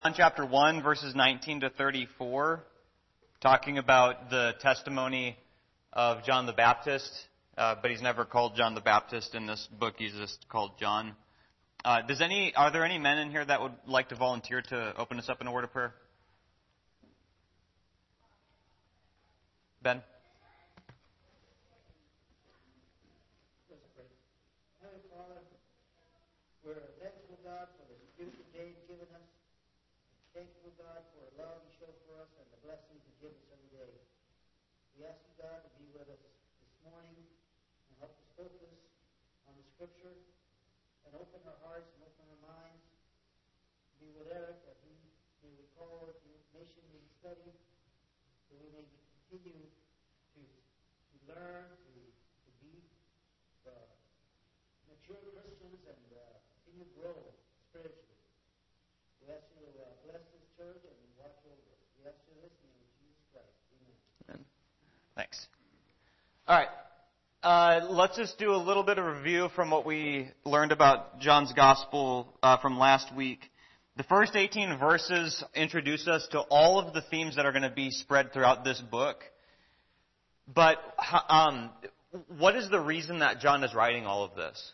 John chapter 1, verses 19 to 34, talking about the testimony of John the Baptist, but he's never called John the Baptist in this book. He's just called John. Are there any men in here that would like to volunteer to open us up in a word of prayer? Ben? Heavenly Father, we're thankful, God, for this beautiful day you've given us. Thankful, God, for the love you show for us and the blessings you give us every day. We ask you, God, to be with us this morning and help us focus on the Scripture and open our hearts and open our minds. Be with Eric that he may recall the information we study, so we may continue to learn, to be mature Christians and continue to grow spiritually. We ask you to bless this church and watch over us. We ask you this in the name of Jesus Christ. Amen. Thanks. All right. Let's just do a little bit of review from what we learned about John's Gospel from last week. The first 18 verses introduce us to all of the themes that are going to be spread throughout this book. But what is the reason that John is writing all of this?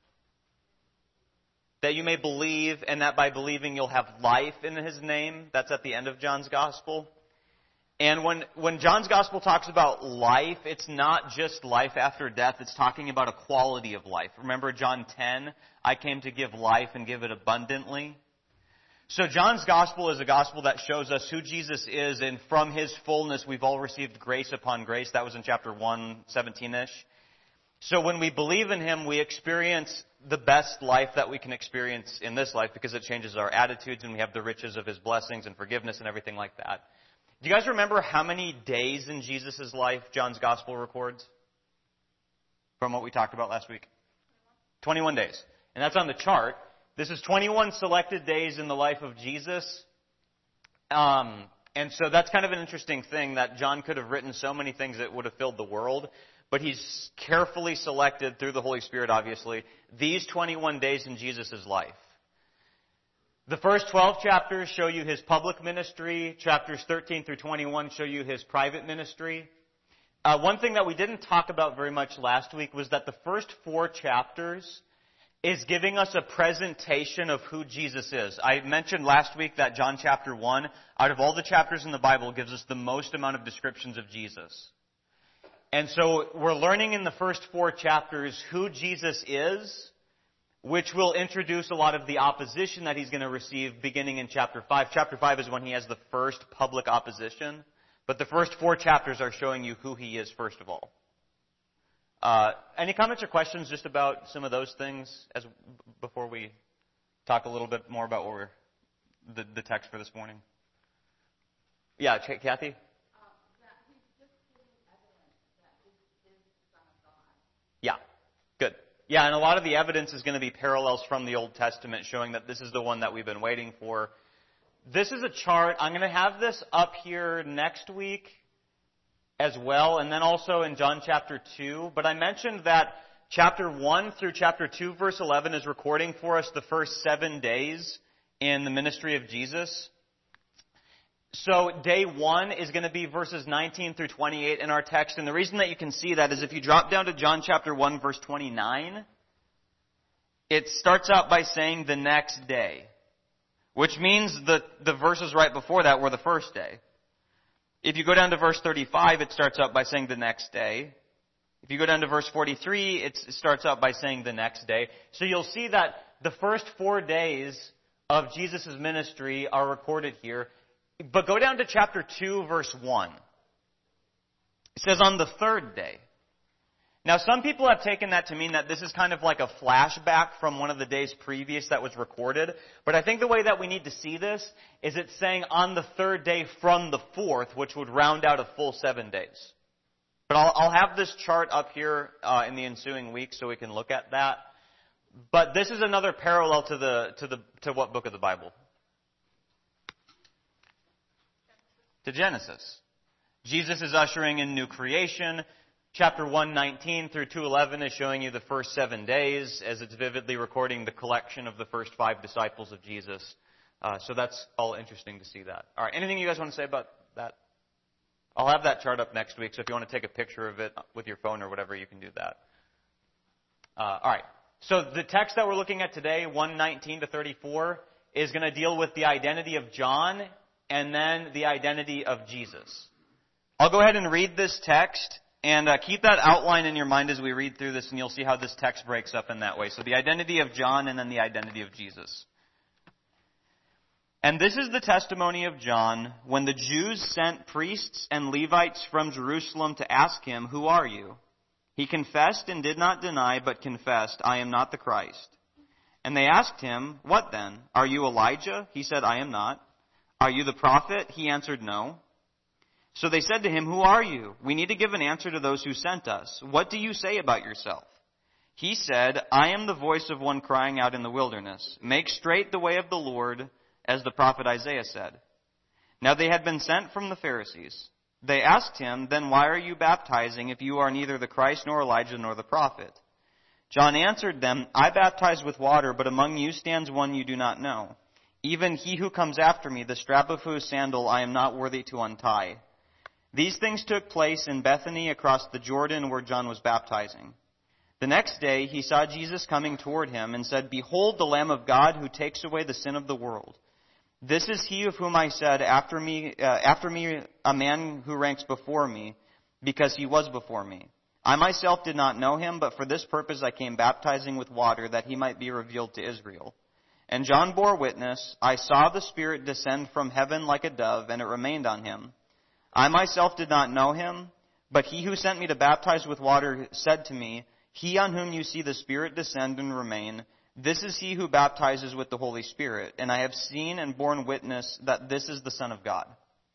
That you may believe, and that by believing you'll have life in His name. That's at the end of John's Gospel. And when John's Gospel talks about life, it's not just life after death. It's talking about a quality of life. Remember John 10, I came to give life and give it abundantly. So John's Gospel is a gospel that shows us who Jesus is, and from His fullness we've all received grace upon grace. That was in chapter 1, 17-ish. So when we believe in Him, we experience the best life that we can experience in this life because it changes our attitudes and we have the riches of His blessings and forgiveness and everything like that. Do you guys remember how many days in Jesus' life John's Gospel records? From what we talked about last week? 21 days. And that's on the chart. This is 21 selected days in the life of Jesus. And so that's kind of an interesting thing that John could have written so many things that would have filled the world. But he's carefully selected through the Holy Spirit, obviously, these 21 days in Jesus' life. The first 12 chapters show you His public ministry. Chapters 13 through 21 show you His private ministry. One thing that we didn't talk about very much last week was that the first 4 chapters is giving us a presentation of who Jesus is. I mentioned last week that John chapter 1, out of all the chapters in the Bible, gives us the most amount of descriptions of Jesus. And so we're learning in the first 4 chapters who Jesus is, which will introduce a lot of the opposition that He's going to receive beginning in chapter 5. Chapter 5 is when He has the first public opposition. But the first 4 chapters are showing you who He is first of all. Any comments or questions just about some of those things before we talk a little bit more about what the text for this morning? Yeah, Kathy? Yeah, good. Yeah, and a lot of the evidence is going to be parallels from the Old Testament showing that this is the one that we've been waiting for. This is a chart. I'm going to have this up here next week as well, and then also in John chapter 2. But I mentioned that chapter 1 through chapter 2, verse 11 is recording for us the first 7 days in the ministry of Jesus. So day 1 is going to be verses 19 through 28 in our text. And the reason that you can see that is if you drop down to John chapter 1, verse 29, it starts out by saying the next day, which means that the verses right before that were the first day. If you go down to verse 35, it starts out by saying the next day. If you go down to verse 43, it starts out by saying the next day. So you'll see that the first 4 days of Jesus' ministry are recorded here. But go down to chapter 2, verse 1. It says on the 3rd day. Now some people have taken that to mean that this is kind of like a flashback from one of the days previous that was recorded. But I think the way that we need to see this is it's saying on the 3rd day from the 4th, which would round out a full 7 days. But I'll have this chart up here in the ensuing week so we can look at that. But this is another parallel to what book of the Bible? To Genesis. Jesus is ushering in new creation. Chapter 1:19 through 2:11 is showing you the first 7 days as it's vividly recording the collection of the first 5 disciples of Jesus So that's all interesting to see that. All right, anything you guys want to say about that? I'll have that chart up next week, so if you want to take a picture of it with your phone or whatever, you can do that. All right, so the text that we're looking at today, 1:19 to 34, is going to deal with the identity of John and then the identity of Jesus. I'll go ahead and read this text, and keep that outline in your mind as we read through this, and you'll see how this text breaks up in that way. So the identity of John and then the identity of Jesus. And this is the testimony of John when the Jews sent priests and Levites from Jerusalem to ask him, "Who are you?" He confessed and did not deny, but confessed, "I am not the Christ." And they asked him, "What then? Are you Elijah?" He said, "I am not." "Are you the prophet?" He answered, "No." So they said to him, "Who are you? We need to give an answer to those who sent us. What do you say about yourself?" He said, "I am the voice of one crying out in the wilderness, 'Make straight the way of the Lord,' as the prophet Isaiah said." Now they had been sent from the Pharisees. They asked him, "Then why are you baptizing if you are neither the Christ nor Elijah nor the prophet?" John answered them, "I baptize with water, but among you stands one you do not know, even he who comes after me, the strap of whose sandal I am not worthy to untie." These things took place in Bethany across the Jordan where John was baptizing. The next day he saw Jesus coming toward him and said, "Behold the Lamb of God who takes away the sin of the world. This is he of whom I said, after me a man who ranks before me, because he was before me. I myself did not know him, but for this purpose I came baptizing with water, that he might be revealed to Israel." And John bore witness, "I saw the Spirit descend from heaven like a dove, and it remained on him. I myself did not know him, but he who sent me to baptize with water said to me, 'He on whom you see the Spirit descend and remain, this is he who baptizes with the Holy Spirit. And I have seen and borne witness that this is the Son of God.'"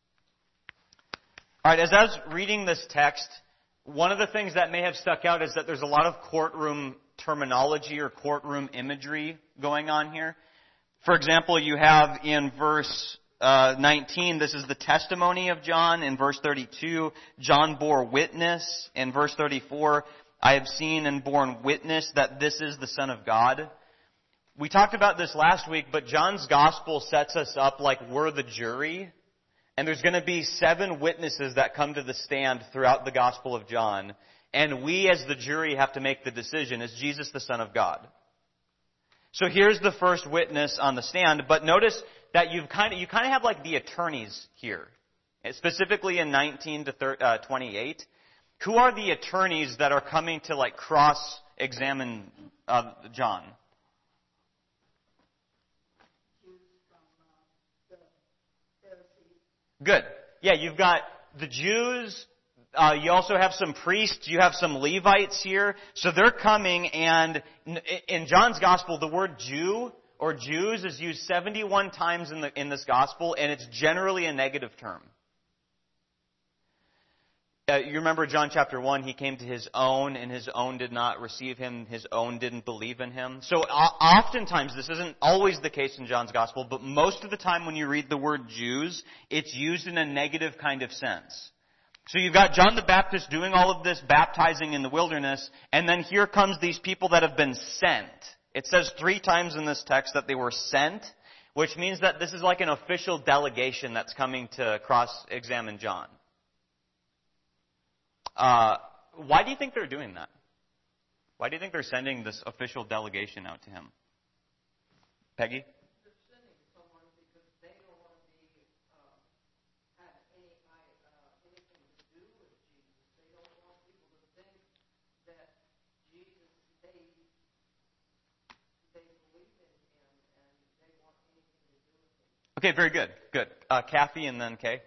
All right, as I was reading this text, one of the things that may have stuck out is that there's a lot of courtroom terminology or courtroom imagery going on here. For example, you have in verse 19, this is the testimony of John. In verse 32, John bore witness. In verse 34, I have seen and borne witness that this is the Son of God. We talked about this last week, but John's gospel sets us up like we're the jury. And there's going to be 7 witnesses that come to the stand throughout the Gospel of John. And we as the jury have to make the decision, is Jesus the Son of God? So here's the first witness on the stand. But notice that you kind of have like the attorneys here. Specifically in 19 to 28. Who are the attorneys that are coming to like cross-examine John? Good. Yeah, you've got the Jews. You also have some priests. You have some Levites here. So they're coming, and in John's gospel, the word Jew or Jews is used 71 times in this gospel, and it's generally a negative term. You remember John chapter 1, he came to his own, and his own did not receive him. His own didn't believe in him. So oftentimes, this isn't always the case in John's gospel, but most of the time when you read the word Jews, it's used in a negative kind of sense. So you've got John the Baptist doing all of this baptizing in the wilderness, and then here comes these people that have been sent. It says 3 times in this text that they were sent, which means that this is like an official delegation that's coming to cross-examine John. Why do you think they're doing that? Why do you think they're sending this official delegation out to him? Peggy? They're sending someone because they don't want to have anything to do with Jesus. They don't want people to think that Jesus, they believe in him and they want anything to do with him. Okay, very good. Good. Kathy and then Kay.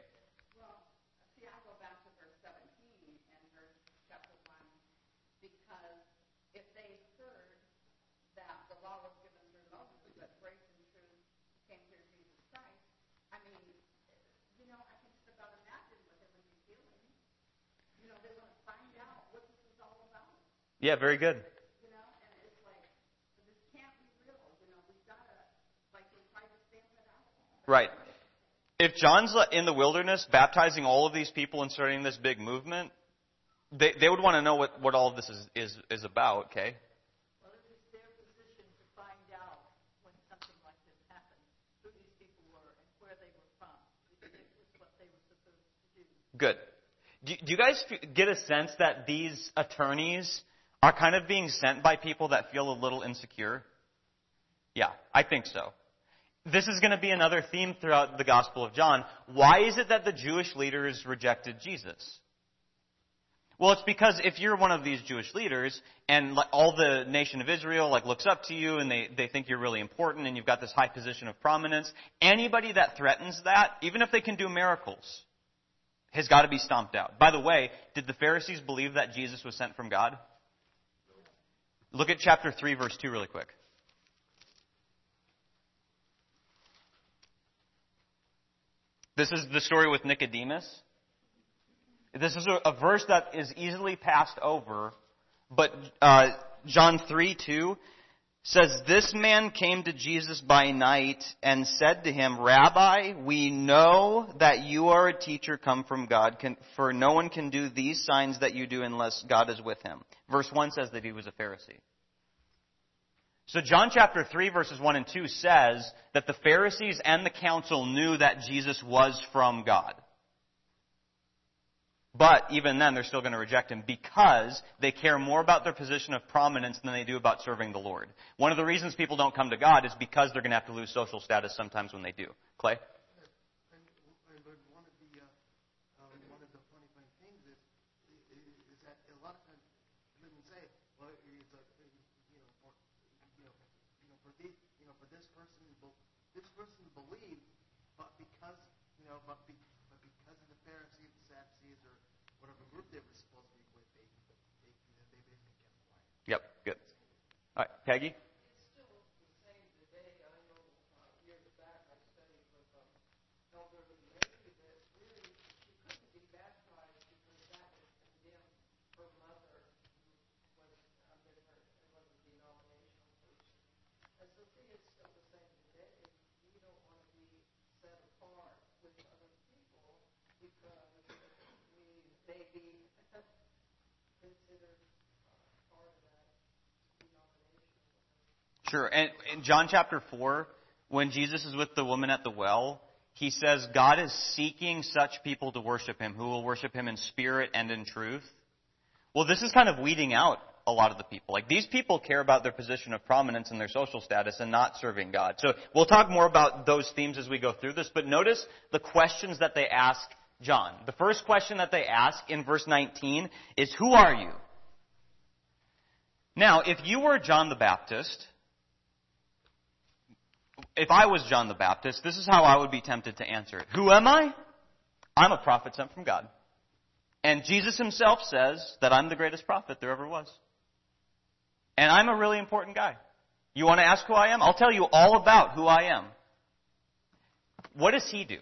Yeah, very good. You know, and it's like, this can't be real. You know, we've got to, like, we try to stamp it out. Right. If John's in the wilderness baptizing all of these people and starting this big movement, they would want to know what all of this is about, okay? Well, it is their position to find out when something like this happens, who these people Good. Do you guys get a sense that these attorneys are kind of being sent by people that feel a little insecure? Yeah, I think so. This is going to be another theme throughout the Gospel of John. Why is it that the Jewish leaders rejected Jesus? Well, it's because if you're one of these Jewish leaders and all the nation of Israel looks up to you and they think you're really important and you've got this high position of prominence, anybody that threatens that, even if they can do miracles, has got to be stomped out. By the way, did the Pharisees believe that Jesus was sent from God? Look at chapter 3, verse 2 really quick. This is the story with Nicodemus. This is a verse that is easily passed over, but John 3:2 says, "This man came to Jesus by night and said to him, 'Rabbi, we know that you are a teacher come from God, for no one can do these signs that you do unless God is with him.'" Verse 1 says that he was a Pharisee. So John chapter 3 verses 1 and 2 says that the Pharisees and the council knew that Jesus was from God. But even then, they're still going to reject him because they care more about their position of prominence than they do about serving the Lord. One of the reasons people don't come to God is because they're going to have to lose social status sometimes when they do. Clay? And one of the funny things is that a lot of times women say, well, it's for this person believed, but because because of the Pharisees, the Sadducees, or whatever group they were supposed to be with, they basically kept quiet. Yep, good. All right, Peggy? It's still the same today. I know years back I studied with Elder Lady that really she couldn't be baptized because that would condemn her mother, who was under her, was a denominational person. And so see, it's still the same today. We don't want to be set apart with other people because we may be considered part of that denomination. Sure. And in John chapter 4, when Jesus is with the woman at the well, he says God is seeking such people to worship him, who will worship him in spirit and in truth. Well, this is kind of weeding out a lot of the people. These people care about their position of prominence and their social status and not serving God. So we'll talk more about those themes as we go through this, but notice the questions that they ask John. The first question that they ask in verse 19 is, "Who are you?" Now, if you were John the Baptist, if I was John the Baptist, this is how I would be tempted to answer it. Who am I? I'm a prophet sent from God. And Jesus himself says that I'm the greatest prophet there ever was. And I'm a really important guy. You want to ask who I am? I'll tell you all about who I am. What does he do?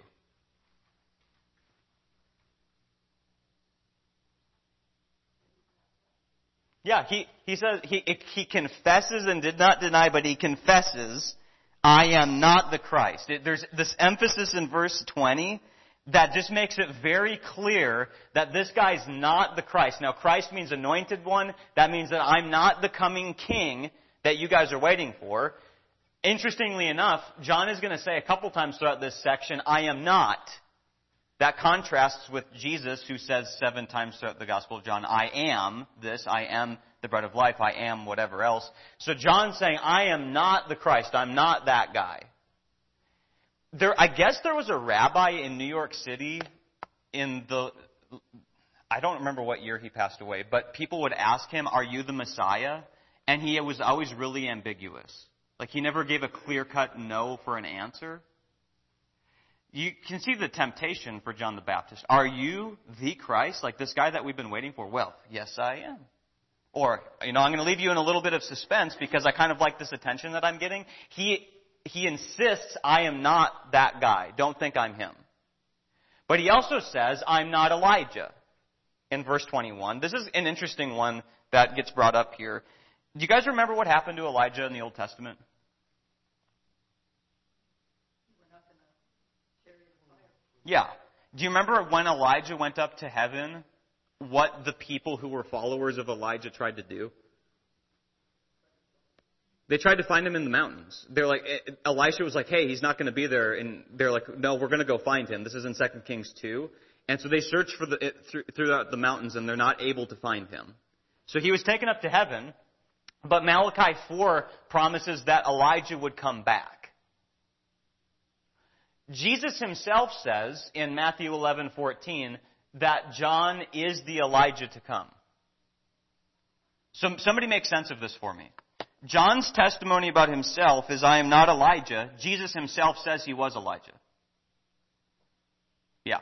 Yeah, he says he confesses and did not deny, but he confesses, "I am not the Christ." There's this emphasis in verse 20 that just makes it very clear that this guy's not the Christ. Now, Christ means anointed one. That means that I'm not the coming king that you guys are waiting for. Interestingly enough, John is going to say a couple times throughout this section, "I am not." That contrasts with Jesus, who says 7 times throughout the Gospel of John, "I am this, I am the bread of life, I am whatever else." So John's saying, I am not the Christ, I'm not that guy. I guess there was a rabbi in New York City I don't remember what year he passed away, but people would ask him, "Are you the Messiah?" And he was always really ambiguous. He never gave a clear-cut no for an answer. You can see the temptation for John the Baptist. Are you the Christ? This guy that we've been waiting for? Well, yes, I am. Or, I'm going to leave you in a little bit of suspense because I kind of like this attention that I'm getting. He insists, "I am not that guy. Don't think I'm him." But he also says, "I'm not Elijah." In verse 21. This is an interesting one that gets brought up here. Do you guys remember what happened to Elijah in the Old Testament? Yeah. Do you remember when Elijah went up to heaven, what the people who were followers of Elijah tried to do? They tried to find him in the mountains. Elisha was like, "Hey, he's not going to be there." And they're like, "No, we're going to go find him." This is in 2 Kings 2. And so they search throughout the mountains, and they're not able to find him. So he was taken up to heaven, but Malachi 4 promises that Elijah would come back. Jesus himself says in Matthew 11:14 that John is the Elijah to come. So somebody make sense of this for me. John's testimony about himself is, I am not Elijah. Jesus himself says he was Elijah. Yeah.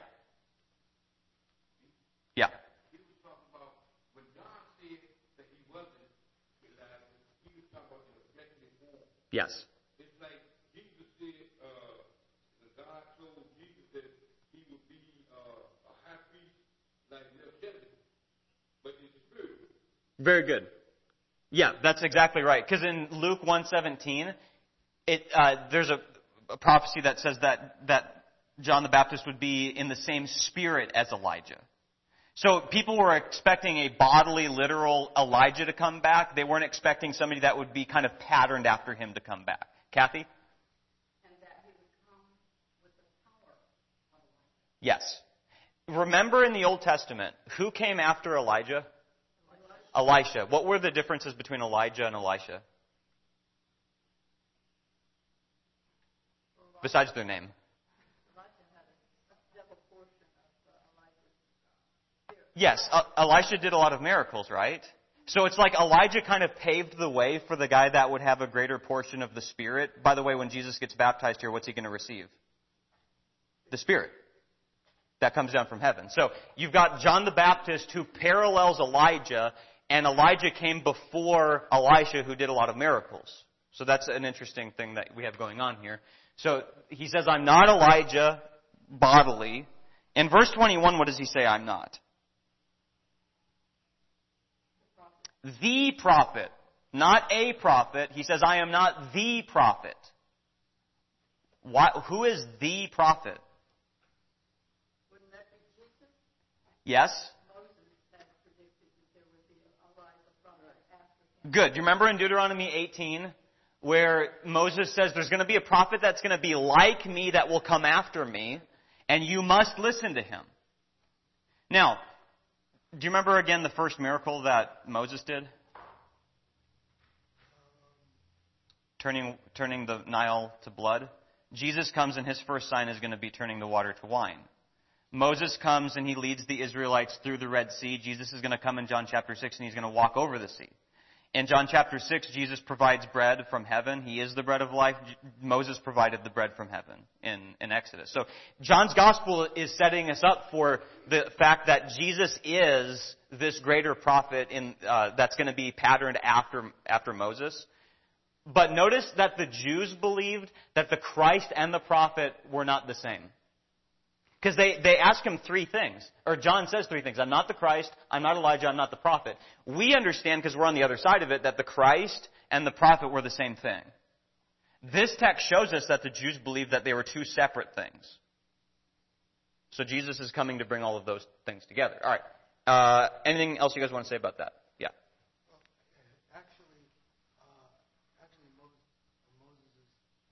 Yeah. He was talking about, when John said that he wasn't Elijah, he was talking about the fleshly form. Yes. It's like Jesus said, that God told Jesus that he would be a high priest like Melchizedek, but in spirit. Very good. Yeah, that's exactly right. Because in Luke 1:17, there's a prophecy that says that John the Baptist would be in the same spirit as Elijah. So people were expecting a bodily, literal Elijah to come back. They weren't expecting somebody that would be kind of patterned after him to come back. Kathy? And that he would come with the power of Elijah. Yes. Remember in the Old Testament, who came after Elijah? Elisha. What were the differences between Elijah and Elisha? Besides their name. Elijah had a double portion of Elijah's spirit. Yes, Elisha did a lot of miracles, right? So it's like Elijah kind of paved the way for the guy that would have a greater portion of the Spirit. By the way, when Jesus gets baptized here, what's he going to receive? The Spirit. That comes down from heaven. So you've got John the Baptist who parallels Elijah, and Elijah came before Elisha, who did a lot of miracles. So that's an interesting thing that we have going on here. So he says, I'm not Elijah bodily. In verse 21, what does he say I'm not? The prophet. Not a prophet. He says, I am not the prophet. Who is the prophet? Wouldn't that be Jesus? Yes? Moses had predicted that there would be Elijah prophet after him. Good. Do you remember in Deuteronomy 18 where Moses says there's going to be a prophet that's going to be like me that will come after me, and you must listen to him. Now, do you remember again the first miracle that Moses did? Turning the Nile to blood. Jesus comes and his first sign is going to be turning the water to wine. Moses comes and he leads the Israelites through the Red Sea. Jesus is going to come in John chapter 6 and he's going to walk over the sea. In John chapter 6, Jesus provides bread from heaven. He is the bread of life. Moses provided the bread from heaven in Exodus. So John's gospel is setting us up for the fact that Jesus is this greater prophet that's going to be patterned after Moses. But notice that the Jews believed that the Christ and the prophet were not the same. Because they ask him three things. Or John says three things. I'm not the Christ, I'm not Elijah, I'm not the prophet. We understand, because we're on the other side of it, that the Christ and the prophet were the same thing. This text shows us that the Jews believed that they were two separate things. So Jesus is coming to bring all of those things together. All right. Anything else you guys want to say about that? Yeah. Actually, Moses'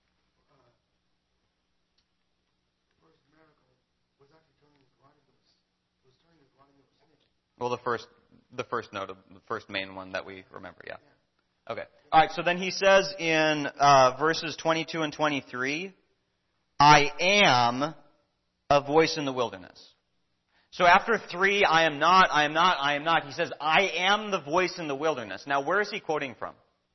first miracle was actually turning his rod into a snake. Well, the first main one that we remember, yeah. Okay. All right, so then he says in verses 22 and 23, I am a voice in the wilderness. So after 3, I am not, he says, I am the voice in the wilderness. Now, where is he quoting from?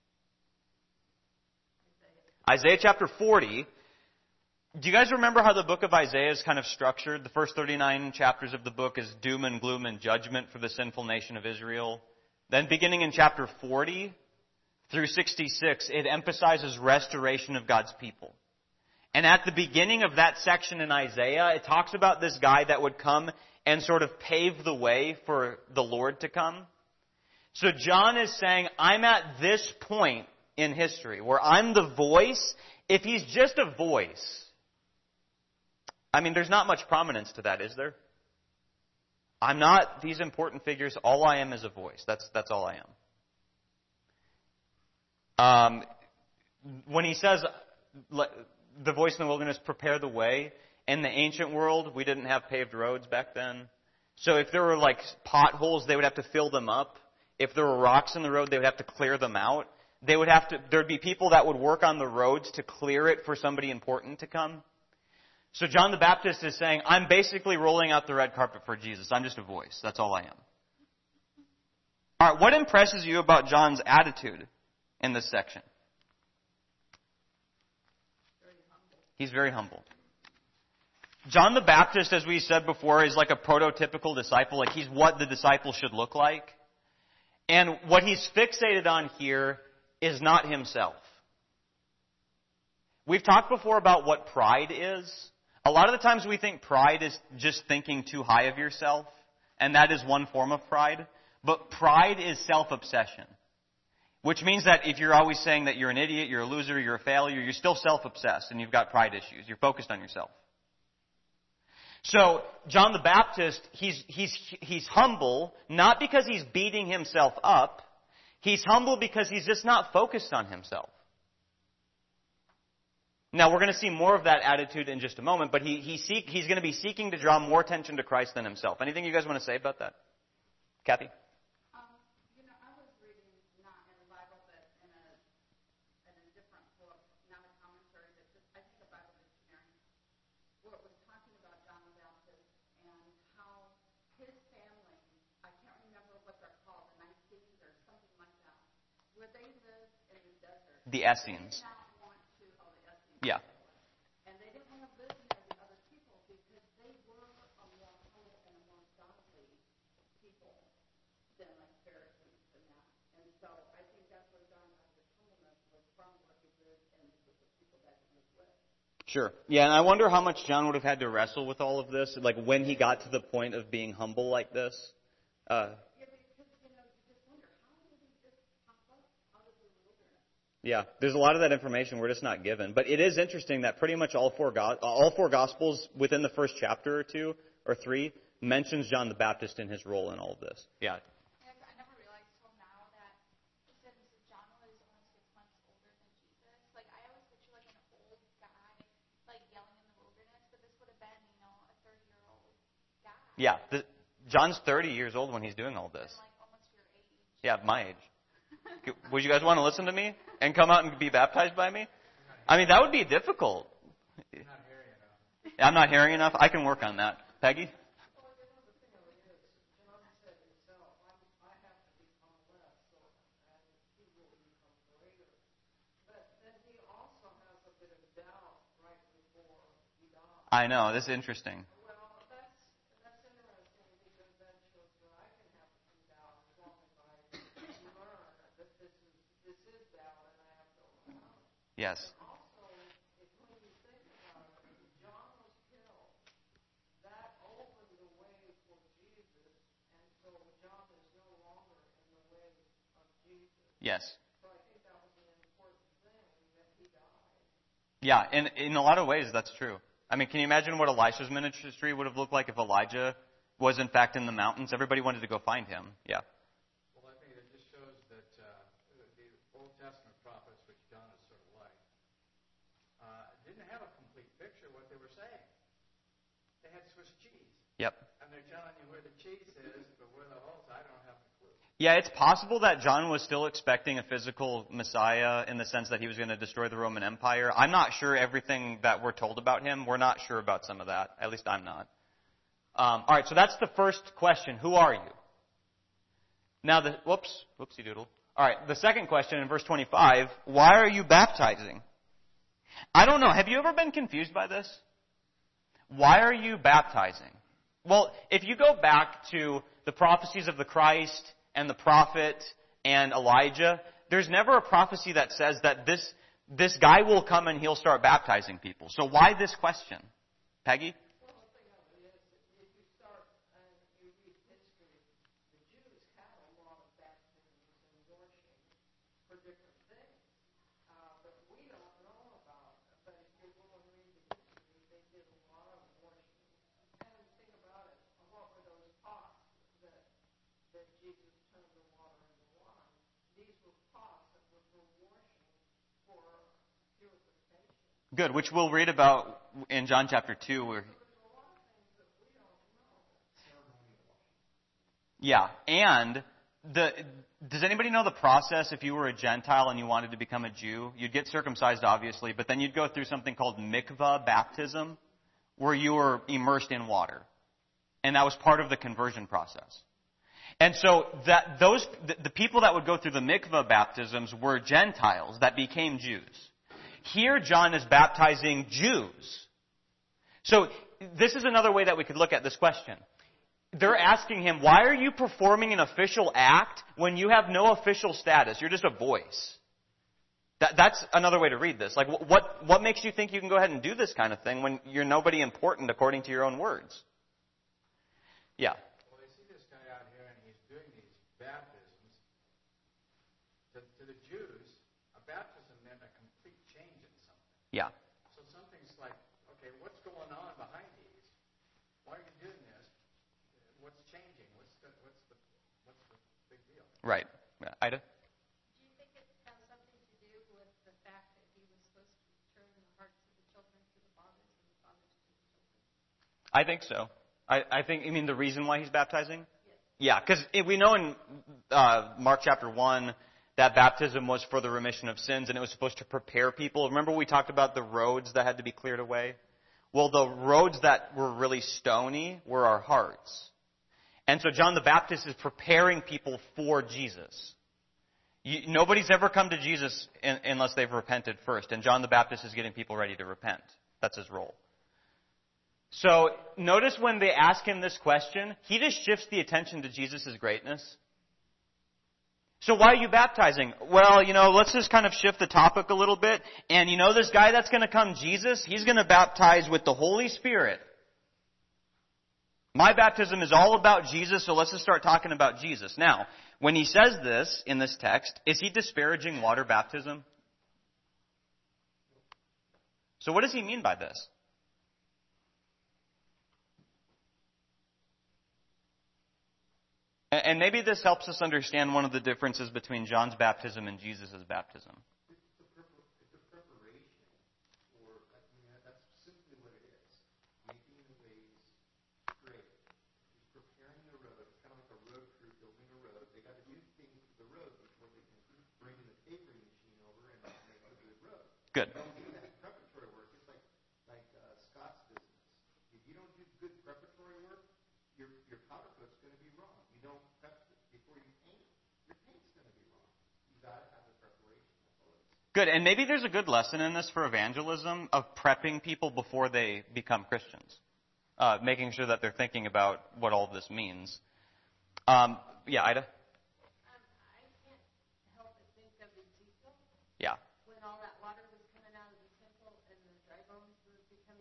Isaiah chapter 40. Do you guys remember how the book of Isaiah is kind of structured? The first 39 chapters of the book is doom and gloom and judgment for the sinful nation of Israel. Then beginning in chapter 40 through 66, it emphasizes restoration of God's people. And at the beginning of that section in Isaiah, it talks about this guy that would come and sort of pave the way for the Lord to come. So John is saying, I'm at this point in history where I'm the voice. If he's just a voice, I mean, there's not much prominence to that, is there? I'm not these important figures. All I am is a voice. That's all I am. When he says, the voice in the wilderness, prepare the way, In the ancient world, we didn't have paved roads back then. So if there were like potholes, they would have to fill them up. If there were rocks in the road, they would have to clear them out. There'd be people that would work on the roads to clear it for somebody important to come. So John the Baptist is saying, I'm basically rolling out the red carpet for Jesus. I'm just a voice. That's all I am. All right, what impresses you about John's attitude in this section? He's very humble. John the Baptist, as we said before, is like a prototypical disciple. Like he's what the disciple should look like. And what he's fixated on here is not himself. We've talked before about what pride is. A lot of the times we think pride is just thinking too high of yourself, and that is one form of pride. But pride is self-obsession, which means that if you're always saying that you're an idiot, you're a loser, you're a failure, you're still self-obsessed and you've got pride issues. You're focused on yourself. So John the Baptist, he's humble, not because he's beating himself up. He's humble because he's just not focused on himself. Now, we're going to see more of that attitude in just a moment, but he's going to be seeking to draw more attention to Christ than himself. Anything you guys want to say about that? Kathy? I was reading, not in the Bible, but in a different book, not a commentary, but just, I think, a Bible dictionary, where it was talking about John the Baptist and how his family, I can't remember what they're called, the Nicenes or something like that, where they lived in the desert. The Essenes. Yeah. And they didn't want to live near the other people because they were a more humble and a more godly people than like Pharisees and that. And so I think that's where John got his humbleness was from, what he lived and with the people that he was with. Sure. Yeah, and I wonder how much John would have had to wrestle with all of this, like when he got to the point of being humble like this. Yeah, there's a lot of that information we're just not given. But it is interesting that pretty much all four Gospels within the first chapter or two or three mentions John the Baptist in his role in all of this. Yeah. I never realized till now that since John was only 6 months older than Jesus, like I always picture like an old guy like yelling in the wilderness, but this would have been, a 30-year-old guy. Yeah, John's 30 years old when he's doing all this. Like almost your age. Yeah, my age. Would you guys want to listen to me and come out and be baptized by me? I mean, that would be difficult. I'm not hairy enough. I can work on that. Peggy? I know. This is interesting. Yes. Also, when you think about it, John was killed. That opened the way for Jesus, and so John is no longer in the way of Jesus. Yes. So I think that was an important thing that he died. Yeah, and in a lot of ways, that's true. I mean, can you imagine what Elisha's ministry would have looked like if Elijah was, in fact, in the mountains? Everybody wanted to go find him. Yeah. Well, I think it just shows that the Old Testament prophets, which John is sort of like, didn't have a complete picture of what they were saying. They had Swiss cheese. Yep. And they're telling you where the cheese is, but where the holes, I don't have a clue. Yeah, it's possible that John was still expecting a physical Messiah in the sense that he was going to destroy the Roman Empire. I'm not sure everything that we're told about him. We're not sure about some of that. At least I'm not. All right, so that's the first question. Who are you? Now, whoopsie doodle. All right, the second question in verse 25, why are you baptizing? I don't know. Have you ever been confused by this? Why are you baptizing? Well, if you go back to the prophecies of the Christ and the prophet and Elijah, there's never a prophecy that says that this guy will come and he'll start baptizing people. So why this question? Peggy? Well, the thing of it is, if you start and you read history, the Jews had a lot of baptisms and washing for different things. But we don't know about it. But if you go and read the history, they did a lot of washing. And think about it, what were those pots that Jesus turned the water into wine? These were pots that were for washing, for purification. Good, which we'll read about in John chapter 2 where... Yeah, and does anybody know the process if you were a Gentile and you wanted to become a Jew? You'd get circumcised, obviously, but then you'd go through something called mikvah baptism, where you were immersed in water. And that was part of the conversion process. And so the people that would go through the mikvah baptisms were Gentiles that became Jews. Here, John is baptizing Jews. So this is another way that we could look at this question. They're asking him, why are you performing an official act when you have no official status? You're just a voice. That's another way to read this. Like, what makes you think you can go ahead and do this kind of thing when you're nobody important according to your own words? Yeah. Well, they see this guy out here, and he's doing these baptisms. To the Jews, a baptism meant a complete change in something. Yeah. So something's like, okay, what's going on behind these? Why are you doing this? What's changing? What's the big deal? Right. Yeah. Ida? Do you think it has something to do with the fact that he was supposed to turn the hearts of the children to the fathers and the fathers to the children? I think so. I think, you mean the reason why he's baptizing? Yeah, because we know in Mark chapter 1 that baptism was for the remission of sins, and it was supposed to prepare people. Remember we talked about the roads that had to be cleared away? Well, the roads that were really stony were our hearts. And so John the Baptist is preparing people for Jesus. Nobody's ever come to Jesus unless they've repented first, and John the Baptist is getting people ready to repent. That's his role. So notice when they ask him this question, he just shifts the attention to Jesus' greatness. So why are you baptizing? Well, let's just kind of shift the topic a little bit. And this guy that's going to come, Jesus, he's going to baptize with the Holy Spirit. My baptism is all about Jesus, so let's just start talking about Jesus. Now, when he says this in this text, is he disparaging water baptism? So what does he mean by this? And maybe this helps us understand one of the differences between John's baptism and Jesus' baptism. It's a preparation for, that's simply what it is. Making the ways straight. He's preparing the road. It's kind of like a road crew building a road. They got to do things to the road before they can bring the paving machine over and make a good road. Good. Don't do that preparatory work. It's like Scott's business. If you don't do good preparatory work, your powder coat's going to be wrong. You don't prep it before you paint. Your paint's going to be wrong. You got to have the preparation. That's all it is. Good. And maybe there's a good lesson in this for evangelism of prepping people before they become Christians. Making sure that they're thinking about what all of this means. Yeah, Ida? I can't help but think of Ezekiel. Yeah. When all that water was coming out of the temple and the dry bones were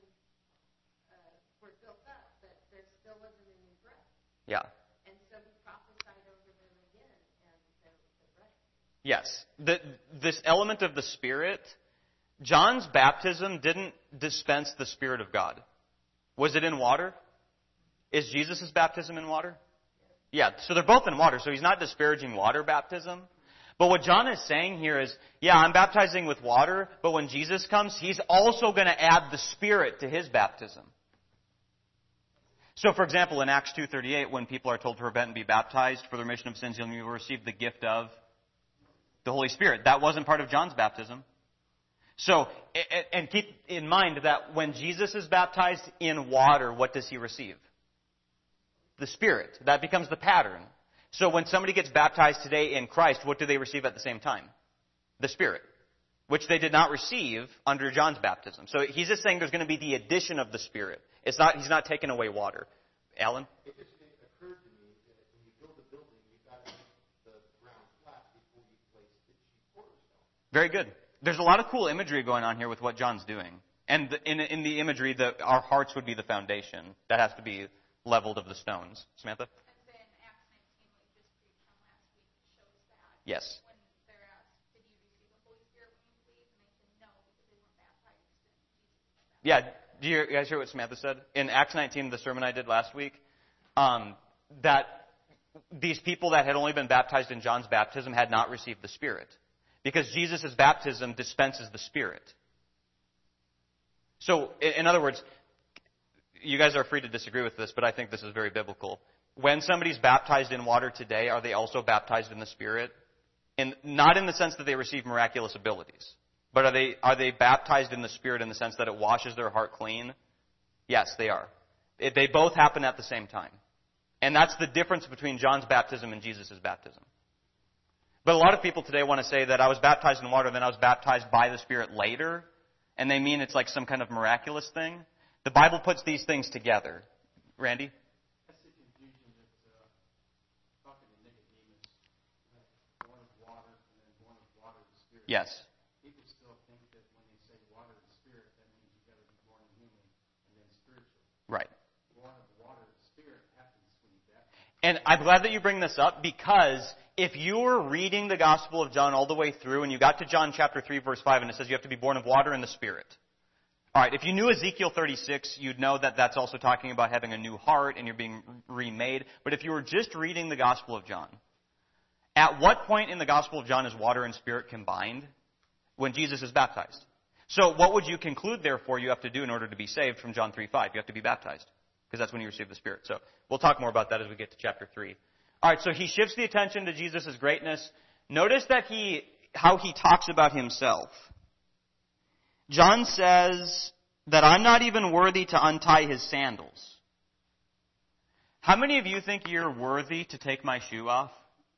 were built up, but there still wasn't any breath. Yeah. And so he prophesied over them again, and there was the breath. Yes. This element of the Spirit, John's baptism didn't dispense the Spirit of God. Was it in water? Is Jesus' baptism in water? Yeah, so they're both in water, so he's not disparaging water baptism. But what John is saying here is, yeah, I'm baptizing with water, but when Jesus comes, he's also going to add the Spirit to his baptism. So, for example, in Acts 2:38, when people are told to repent and be baptized for the remission of sins, you will receive the gift of the Holy Spirit. That wasn't part of John's baptism. So, and keep in mind that when Jesus is baptized in water, what does he receive? The Spirit. That becomes the pattern. So when somebody gets baptized today in Christ, what do they receive at the same time? The Spirit, which they did not receive under John's baptism. So he's just saying there's going to be the addition of the Spirit. He's not taking away water. Alan? It just occurred to me that when you build a building, you've got to make the ground flat before you place the cheap cornerstone. Very good. There's a lot of cool imagery going on here with what John's doing. And in the imagery, our hearts would be the foundation. That has to be leveled of the stones. Samantha? And then Acts 19, what you just preached on last week, shows that. Yes. When they're asked, did you receive the Holy Spirit when you believed? And they said no, because they weren't baptized in Jesus. Yeah. Do you guys hear what Samantha said? In Acts 19, the sermon I did last week, that these people that had only been baptized in John's baptism had not received the Spirit. Because Jesus' baptism dispenses the Spirit. So, in other words, you guys are free to disagree with this, but I think this is very biblical. When somebody's baptized in water today, are they also baptized in the Spirit? And not in the sense that they receive miraculous abilities, but are they baptized in the Spirit in the sense that it washes their heart clean? Yes, they are. They both happen at the same time. And that's the difference between John's baptism and Jesus' baptism. But a lot of people today want to say that I was baptized in water, then I was baptized by the Spirit later, and they mean it's like some kind of miraculous thing. The Bible puts these things together. Randy? That's the confusion that, talking to Nicodemus, born of water and then born of water and Spirit. Yes. People still think that when they say water and Spirit, that means you've got to be born human and then spiritual. Right. Born of water and Spirit happens when you baptize. And I'm glad that you bring this up, because if you were reading the Gospel of John all the way through and you got to John chapter 3, verse 5, and it says you have to be born of water and the Spirit. All right, if you knew Ezekiel 36, you'd know that that's also talking about having a new heart and you're being remade. But if you were just reading the Gospel of John, at what point in the Gospel of John is water and Spirit combined? When Jesus is baptized. So what would you conclude, therefore, you have to do in order to be saved from John 3:5? You have to be baptized, because that's when you receive the Spirit. So we'll talk more about that as we get to chapter 3. All right, so he shifts the attention to Jesus' greatness. Notice that how he talks about himself. John says that I'm not even worthy to untie his sandals. How many of you think you're worthy to take my shoe off?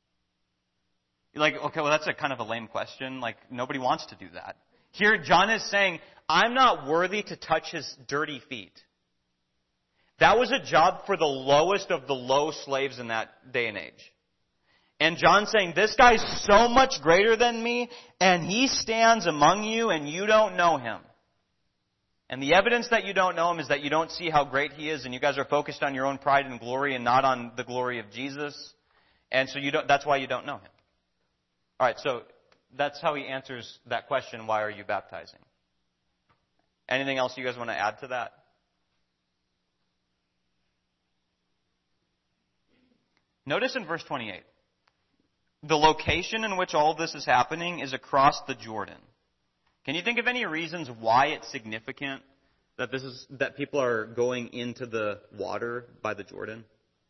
You're like, okay, well, that's a kind of a lame question. Like, nobody wants to do that. Here, John is saying, I'm not worthy to touch his dirty feet. That was a job for the lowest of the low slaves in that day and age. And John's saying, this guy's so much greater than me, and he stands among you, and you don't know him. And the evidence that you don't know him is that you don't see how great he is, and you guys are focused on your own pride and glory and not on the glory of Jesus. And so that's why you don't know him. All right, so that's how he answers that question, why are you baptizing? Anything else you guys want to add to that? Notice in verse 28, the location in which all this is happening is across the Jordan. Can you think of any reasons why it's significant that people are going into the water by the Jordan?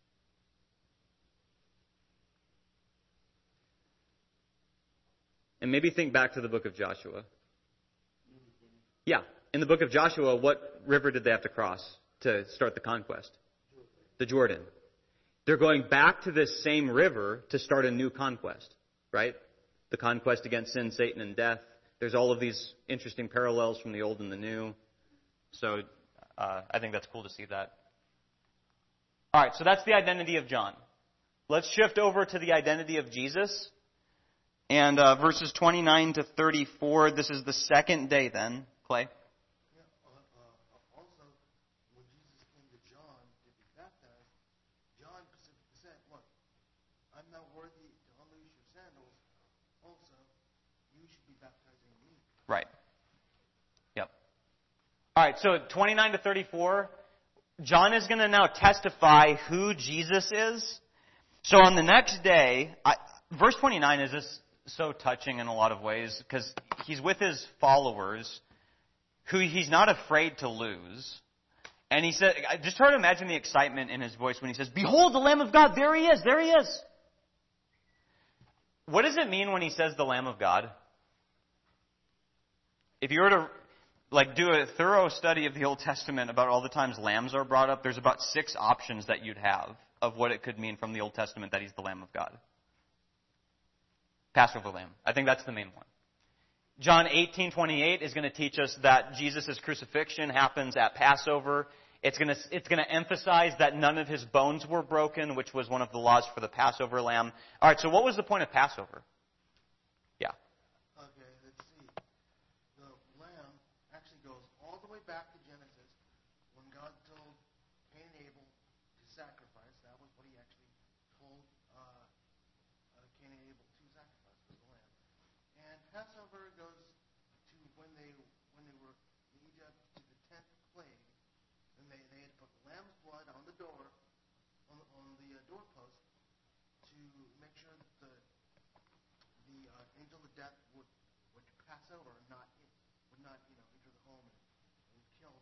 And maybe think back to the book of Joshua. Yeah, in the book of Joshua, what river did they have to cross to start the conquest? The Jordan. They're going back to this same river to start a new conquest, right? The conquest against sin, Satan, and death. There's all of these interesting parallels from the old and the new. So I think that's cool to see that. All right, so that's the identity of John. Let's shift over to the identity of Jesus. And verses 29 to 34, this is the second day then. Clay? Also, when Jesus came to John to be baptized, John specifically said, look, I'm not worthy to unloose your sandals. Also, you should be baptizing me. Right. Yep. All right, so 29 to 34, John is going to now testify who Jesus is. So on the next day, verse 29 is just so touching in a lot of ways, because he's with his followers who he's not afraid to lose. And he said, I just try to imagine the excitement in his voice when he says, behold the Lamb of God, there he is, there he is. What does it mean when he says the Lamb of God? If you were to do a thorough study of the Old Testament about all the times lambs are brought up, there's about 6 options that you'd have of what it could mean from the Old Testament that he's the Lamb of God. Passover lamb. I think that's the main one. John 18:28 is going to teach us that Jesus' crucifixion happens at Passover. It's going to emphasize that none of his bones were broken, which was one of the laws for the Passover lamb. All right, so what was the point of Passover? Yeah. Okay, let's see. The lamb actually goes all the way back to Genesis when God told Cain and Abel to sacrifice. That was what he actually told Cain and Abel to sacrifice, was the lamb. And Passover goes to when they were in Egypt to the 10th plague, and they had put lamb's blood on the door, on the doorpost, to make sure that the angel of death would pass over and would not enter the home and kill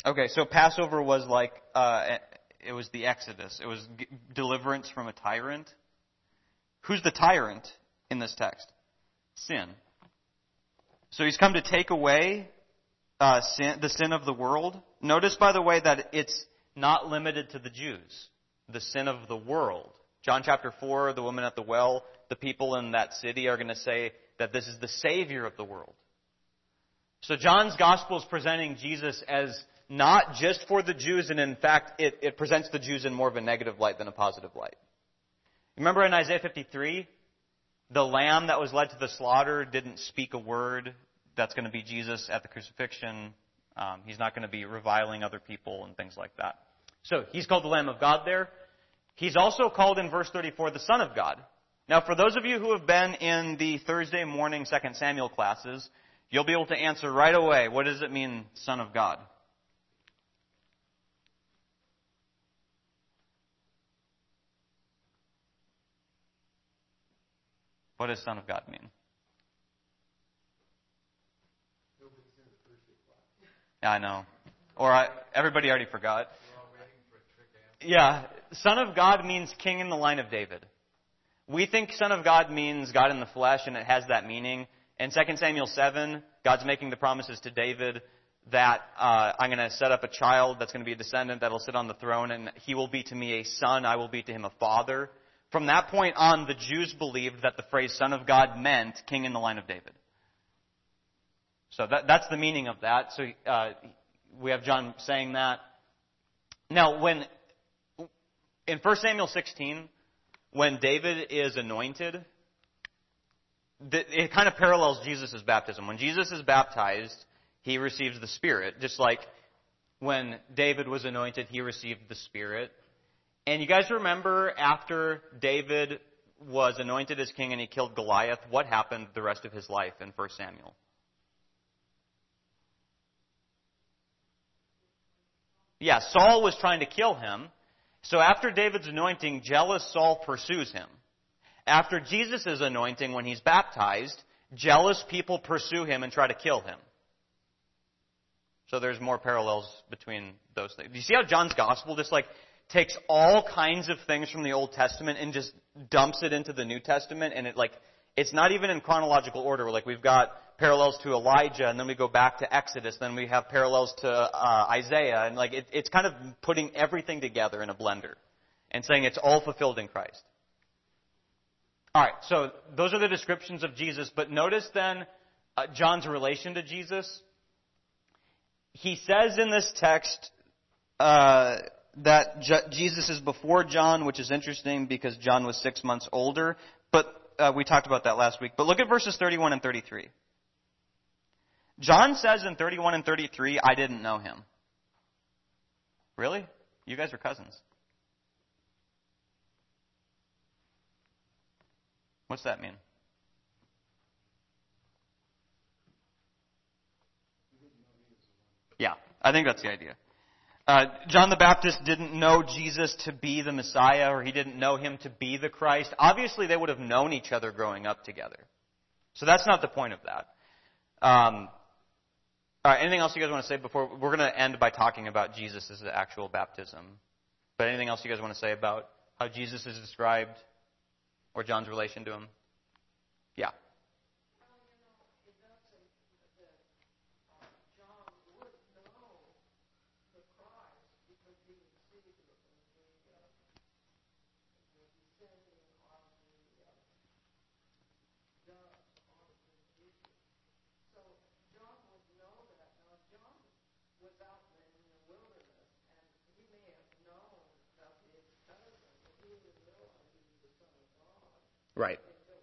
Okay, so Passover was like, it was the Exodus. It was deliverance from a tyrant. Who's the tyrant in this text? Sin. So he's come to take away the sin of the world. Notice, by the way, that it's not limited to the Jews. The sin of the world. John chapter 4, the woman at the well, the people in that city are going to say that this is the Savior of the world. So John's Gospel is presenting Jesus as not just for the Jews, and in fact, it presents the Jews in more of a negative light than a positive light. Remember in Isaiah 53, the lamb that was led to the slaughter didn't speak a word. That's going to be Jesus at the crucifixion. He's not going to be reviling other people and things like that. So he's called the Lamb of God there. He's also called in verse 34 the Son of God. Now, for those of you who have been in the Thursday morning 2 Samuel classes, you'll be able to answer right away, what does it mean, Son of God? What does Son of God mean? Yeah, I know. Or everybody already forgot. We're all waiting for a trick answer. Yeah, Son of God means king in the line of David. We think Son of God means God in the flesh, and it has that meaning. In 2 Samuel 7, God's making the promises to David that I'm going to set up a child that's going to be a descendant that will sit on the throne, and he will be to me a son, I will be to him a father. From that point on, the Jews believed that the phrase Son of God meant king in the line of David. So that's the meaning of that. So we have John saying that. Now, in 1 Samuel 16, when David is anointed, it kind of parallels Jesus' baptism. When Jesus is baptized, he receives the Spirit. Just like when David was anointed, he received the Spirit. And you guys remember after David was anointed as king and he killed Goliath, what happened the rest of his life in 1 Samuel? Yeah, Saul was trying to kill him. So after David's anointing, jealous Saul pursues him. After Jesus' anointing, when he's baptized, jealous people pursue him and try to kill him. So there's more parallels between those things. Do you see how John's Gospel just takes all kinds of things from the Old Testament and just dumps it into the New Testament? And it's not even in chronological order. We've got parallels to Elijah, and then we go back to Exodus, then we have parallels to Isaiah, and it's kind of putting everything together in a blender and saying it's all fulfilled in Christ. All right, so those are the descriptions of Jesus, but notice then John's relation to Jesus. He says in this text that Jesus is before John, which is interesting because John was 6 months older, but we talked about that last week. But look at verses 31 and 33. John says in 31 and 33, I didn't know him. Really? You guys are cousins. What's that mean? Yeah, I think that's the idea. John the Baptist didn't know Jesus to be the Messiah, or he didn't know him to be the Christ. Obviously, they would have known each other growing up together. So that's not the point of that. All right, anything else you guys want to say before? We're going to end by talking about Jesus' actual baptism. But anything else you guys want to say about how Jesus is described or John's relation to him? Yeah. Right.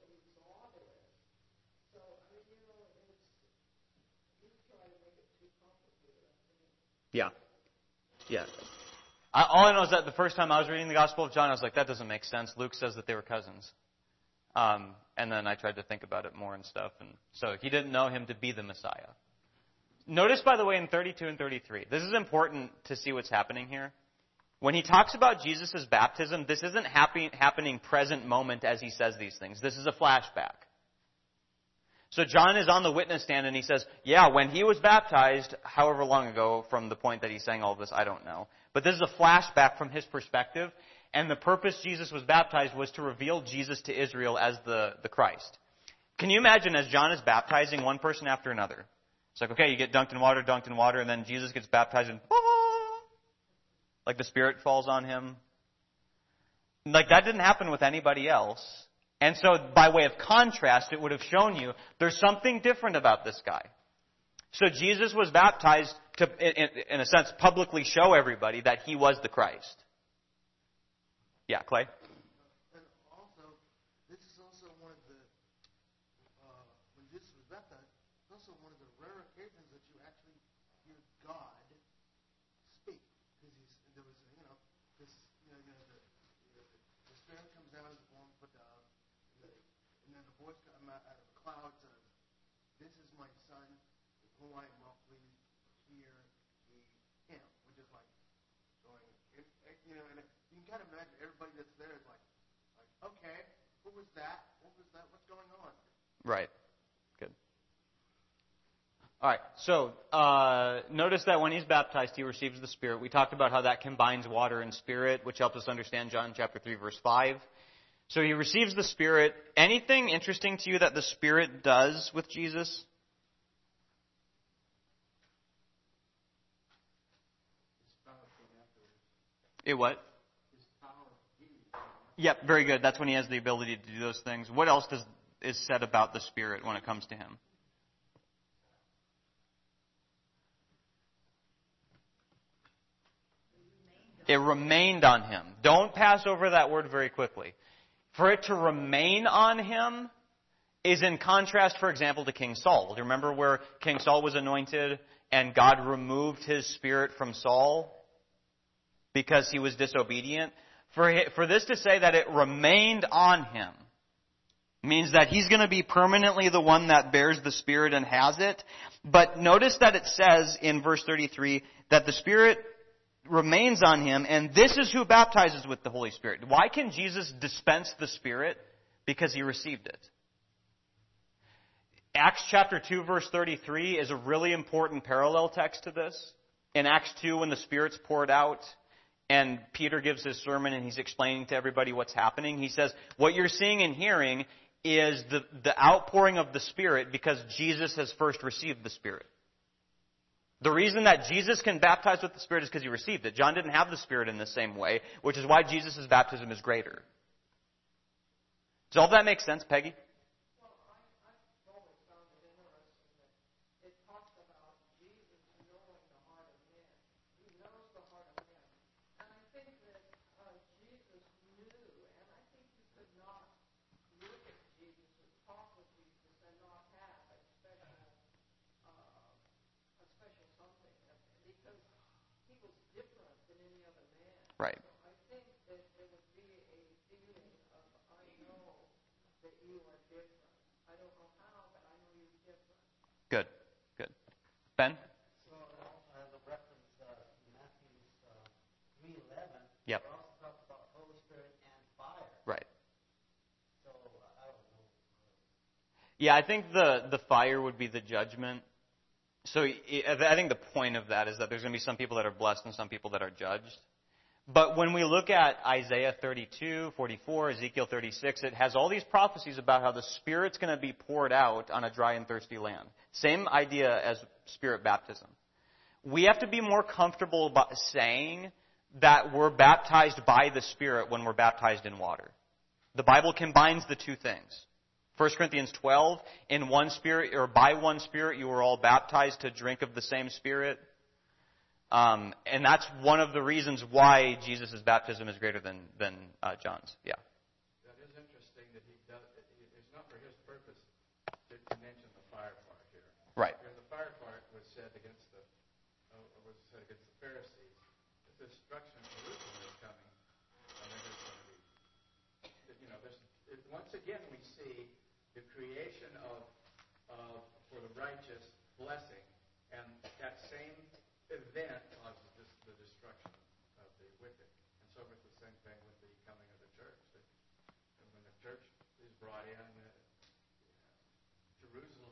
Yeah. Yeah. All I know is that the first time I was reading the Gospel of John, I was like, that doesn't make sense. Luke says that they were cousins. And then I tried to think about it more and stuff. And so he didn't know him to be the Messiah. Notice, by the way, in 32 and 33, this is important to see what's happening here. When he talks about Jesus' baptism, this isn't happening present moment as he says these things. This is a flashback. So John is on the witness stand and he says, yeah, when he was baptized, however long ago from the point that he's saying all this, I don't know. But this is a flashback from his perspective. And the purpose Jesus was baptized was to reveal Jesus to Israel as the Christ. Can you imagine as John is baptizing one person after another? It's like, okay, you get dunked in water, and then Jesus gets baptized and like the Spirit falls on him. Like that didn't happen with anybody else. And so by way of contrast, it would have shown you there's something different about this guy. So Jesus was baptized to, in a sense, publicly show everybody that he was the Christ. Yeah, Clay? And also, this is also one of the, when Jesus was baptized, it's also one of the rare occasions that you actually hear God speak. Because there was, this, the Spirit comes down in the form of a dove, and then the voice comes out of a cloud says, "This is my Son, with whom I am well pleased. Hear ye him," which is like going, and you can kind of imagine everybody that's there is like, okay, who was that? What was that? What's going on? Right. Good. All right. So notice that when he's baptized, he receives the Spirit. We talked about how that combines water and Spirit, which helps us understand John chapter 3, verse 5. So he receives the Spirit. Anything interesting to you that the Spirit does with Jesus? It what? Yep, very good. That's when he has the ability to do those things. What else is said about the Spirit when it comes to him? It remained on him. Don't pass over that word very quickly. For it to remain on him is in contrast, for example, to King Saul. Do you remember where King Saul was anointed and God removed his spirit from Saul because he was disobedient? For this to say that it remained on him means that he's going to be permanently the one that bears the Spirit and has it. But notice that it says in verse 33 that the Spirit remains on him, and this is who baptizes with the Holy Spirit. Why can Jesus dispense the Spirit? Because he received it. Acts chapter 2, verse 33 is a really important parallel text to this. In Acts 2, when the Spirit's poured out, and Peter gives his sermon and he's explaining to everybody what's happening, he says, what you're seeing and hearing is the outpouring of the Spirit because Jesus has first received the Spirit. The reason that Jesus can baptize with the Spirit is because he received it. John didn't have the Spirit in the same way, which is why Jesus' baptism is greater. Does all that make sense, Peggy? Well, I've always found it interesting that it talks about Jesus knowing the heart of man. He knows the heart of man. And I think that Jesus knew, and I think you could not look at Jesus and talk with Jesus and not have a special something, because he was different than any other man. Right. So I think that there would be a feeling of, I know that you are different. I don't know how, but I know you're different. Good. Good. Ben? So it also has a reference in Matthew 3:11. Yep. It also talks about Holy Spirit and fire. Right. So I don't know. Yeah, I think the fire would be the judgment. So I think the point of that is that there's going to be some people that are blessed and some people that are judged. But when we look at Isaiah 32, 44, Ezekiel 36, it has all these prophecies about how the Spirit's going to be poured out on a dry and thirsty land. Same idea as Spirit baptism. We have to be more comfortable about saying that we're baptized by the Spirit when we're baptized in water. The Bible combines the two things. 1 Corinthians 12, in one Spirit, or by one Spirit, you were all baptized to drink of the same Spirit. And that's one of the reasons why Jesus' baptism is greater than John's. Yeah. That is interesting that he does. It's not for his purpose to mention the fire part here. Right. Because the fire part was said against the Pharisees. The destruction of Jerusalem is coming, and then there's going to be, once again we see the creation of for the righteous blessing, and that same event causes the destruction of the wicked. And so it's the same thing with the coming of the church. That when the church is brought in, Jerusalem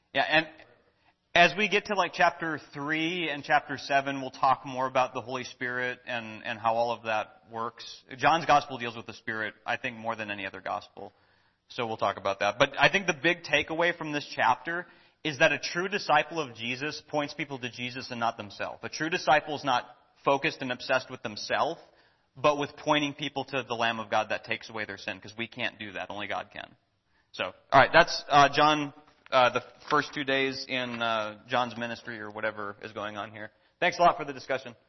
Yeah, and as we get to like chapter 3 and chapter 7, we'll talk more about the Holy Spirit and how all of that works. John's gospel deals with the Spirit, I think, more than any other gospel. So we'll talk about that. But I think the big takeaway from this chapter is that a true disciple of Jesus points people to Jesus and not themselves. A true disciple is not focused and obsessed with themselves, but with pointing people to the Lamb of God that takes away their sin, because we can't do that. Only God can. So, all right, that's John, the first 2 days in John's ministry or whatever is going on here. Thanks a lot for the discussion.